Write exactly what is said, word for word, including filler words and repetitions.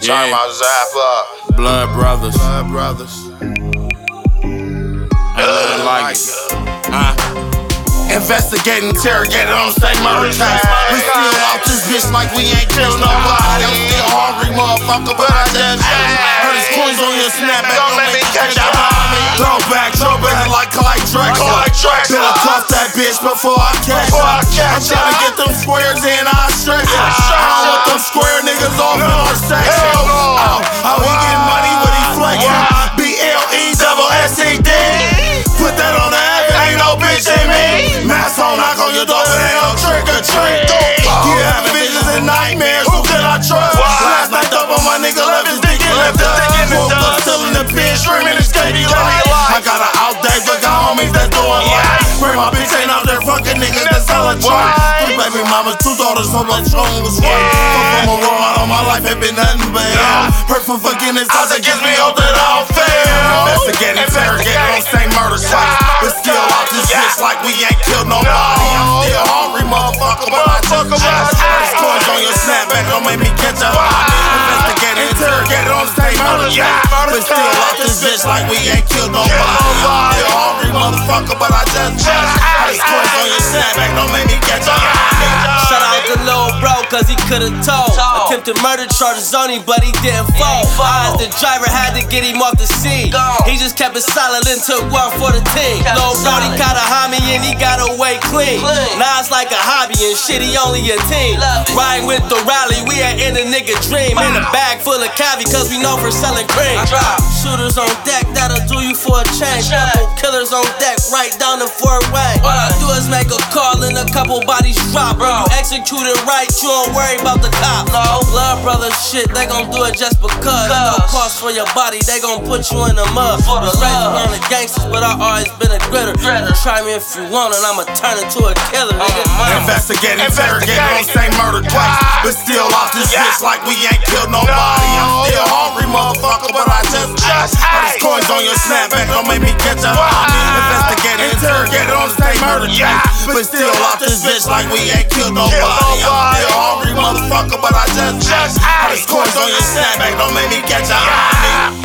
Turn my zap up. Blood Brothers. Blood Brothers. Ain't nothing like it. Huh? Investigating, interrogating on the same murder case. We still off this bitch like we ain't killed nobody. I'm still hungry, motherfucker, but I just heard his coins on your snapback. Don't make me catch out behind me. Throw back, throw back like Clyde Drexler. Better cuff that bitch before I catch her. I'm trying to get them squares in, I stretch her. I don't want them square niggas off in our section. Oh, how he getting money when he flexing? B L E double S E D. Put that on the app, it ain't no bitch in me. Mask on, knock on your door, but ain't no trick or treat. You have visions and nightmares, who can I trust? Last night up on my nigga left his dick in the dust. Woke up still in the pen, screaming his K D life. I got an out day, but got homies that's doing life. Pray my bitch ain't out there fucking niggas that's selling drugs. Three baby mamas, two daughters, so my strong was one. Fuck from a roll out on my life, ain't been nothing but hell. Pray for forgiveness, cause it gives me hope that I don't fail. Investigating, interrogating on the same murder case. But still out this bitch like we ain't killed nobody. I'm still hungry, motherfucker, but I just just These coins on your snapback don't make me catch up. Investigating, interrogating on the same murder case. But still out this bitch like we ain't killed nobody. I'm still hungry, motherfucker, but I just just These coins on your snapback don't make me catch up. Shout out to Lil Bro, cause he could've told. Attempted murder charges on him, but he didn't fold. I, as the driver, had to get him off the scene. He just kept it silent and took one for the team. Lil Brody caught a homie and he got away clean. Now it's like a hobby and shit, he only a team. Riding with the rally, we ain't in a nigga dream. In a bag full of cavi, cause we know for selling cream. Shooters on deck, that'll do you for a change. Couple killers on deck, right down the four-way. All I do is make a call and a couple bodies drop. When you execute it right, you don't worry about the cop. No, Blood Brothers shit, they gon' do it just because. No cost for your body, they gon' put you in the mud. The race on the gangsters, but I always been a gritter. Try me if you want and I'ma turn into a killer, nigga. Investigating, interrogating on the same murder case. But still off this bitch like we ain't killed nobody. I'm still hungry, motherfucker, but I just just These coins on your snapback don't make me catch up. Investigating, interrogating on the same murder case. But still off this bitch like we ain't killed nobody. I'm still hungry, motherfucker, but I just just These coins on your snapback don't make me catch up.